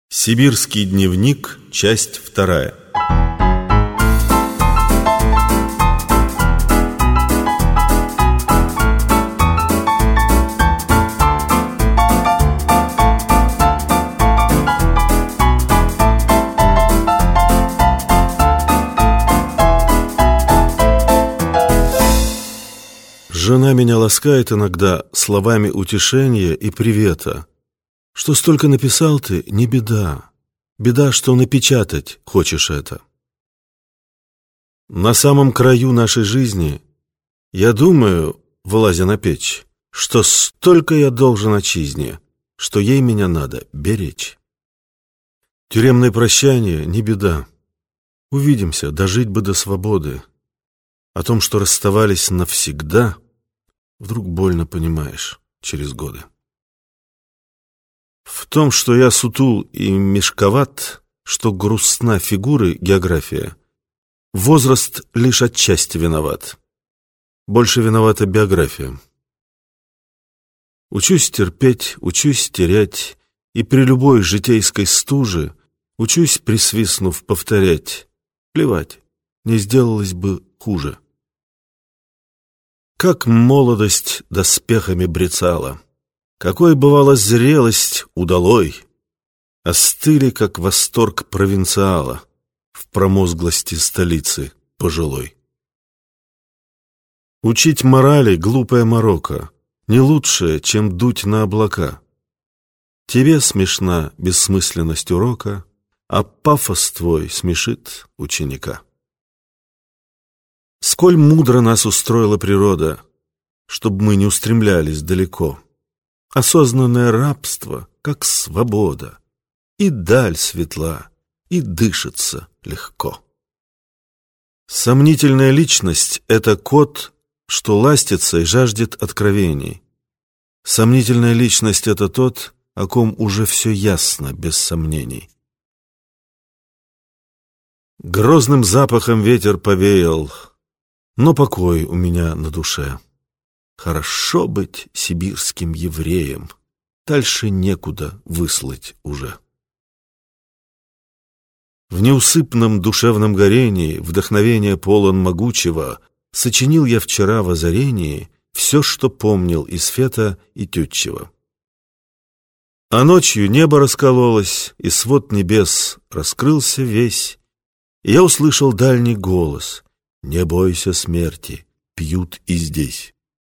Сибирский дневник, часть 2. Жена меня ласкает иногда словами утешения и привета. Что столько написал ты, не беда. Беда, что напечатать хочешь это. На самом краю нашей жизни я думаю, вылазя на печь, что столько я должен отчизне, что ей меня надо беречь. Тюремное прощание не беда. Увидимся, дожить бы до свободы. О том, что расставались навсегда, вдруг больно понимаешь через годы. В том, что я сутул и мешковат, что грустна фигуры география, возраст лишь отчасти виноват. Больше виновата биография. Учусь терпеть, учусь терять, и при любой житейской стуже учусь, присвистнув, повторять: плевать, не сделалось бы хуже. Как молодость доспехами брецала, какой бывала зрелость удалой, остыли, как восторг провинциала в промозглости столицы пожилой. Учить морали глупая морока, не лучше, чем дуть на облака. Тебе смешна бессмысленность урока, а пафос твой смешит ученика. Сколь мудро нас устроила природа, чтоб мы не устремлялись далеко. Осознанное рабство, как свобода, и даль светла, и дышится легко. Сомнительная личность — это кот, что ластится и жаждет откровений. Сомнительная личность — это тот, о ком уже все ясно, без сомнений. Грозным запахом ветер повеял, но покой у меня на душе. Хорошо быть сибирским евреем, дальше некуда выслать уже. В неусыпном душевном горении, вдохновение полон могучего, сочинил я вчера в озарении все, что помнил из Фета и Тютчева. А ночью небо раскололось, и свод небес раскрылся весь, и я услышал дальний голос: «Не бойся смерти, пьют и здесь».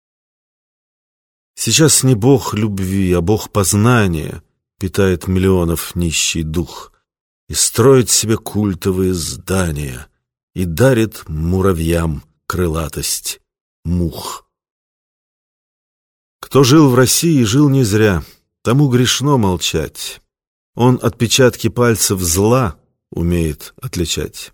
Сейчас не бог любви, а бог познания питает миллионов нищий дух и строит себе культовые здания и дарит муравьям крылатость мух. Кто жил в России, жил не зря, тому грешно молчать. Он отпечатки пальцев зла умеет отличать.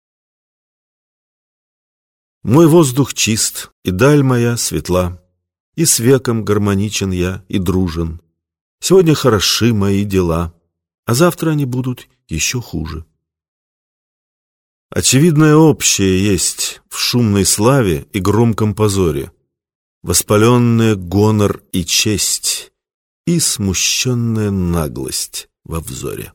Мой воздух чист, и даль моя светла, и с веком гармоничен я и дружен. Сегодня хороши мои дела, а завтра они будут еще хуже. Очевидное общее есть в шумной славе и громком позоре, воспаленная гонор и честь, и смущенная наглость во взоре.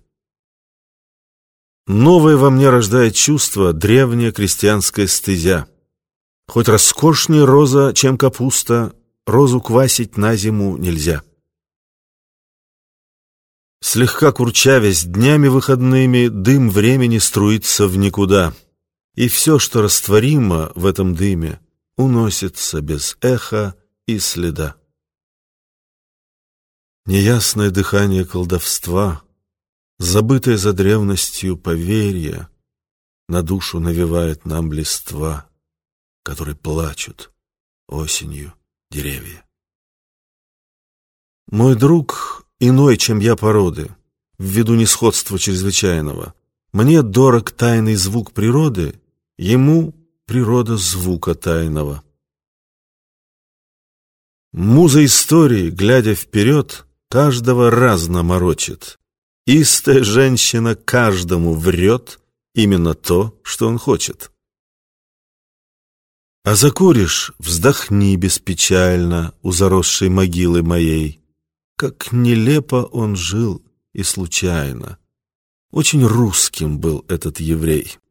Новое во мне рождает чувство древняя крестьянская стезя. Хоть роскошнее роза, чем капуста, розу квасить на зиму нельзя. Слегка курчавясь днями выходными, дым времени струится в никуда, и все, что растворимо в этом дыме, уносится без эха и следа. Неясное дыхание колдовства, забытое за древностью поверье, на душу навевает нам листва, которые плачут осенью деревья. Мой друг иной, чем я породы, ввиду несходства чрезвычайного. Мне дорог тайный звук природы, ему природа звука тайного. Муза истории, глядя вперед, каждого разно морочит. Истая женщина каждому врет именно то, что он хочет. А закуришь, вздохни беспечально у заросшей могилы моей. Как нелепо он жил и случайно, Очень русским был этот еврей.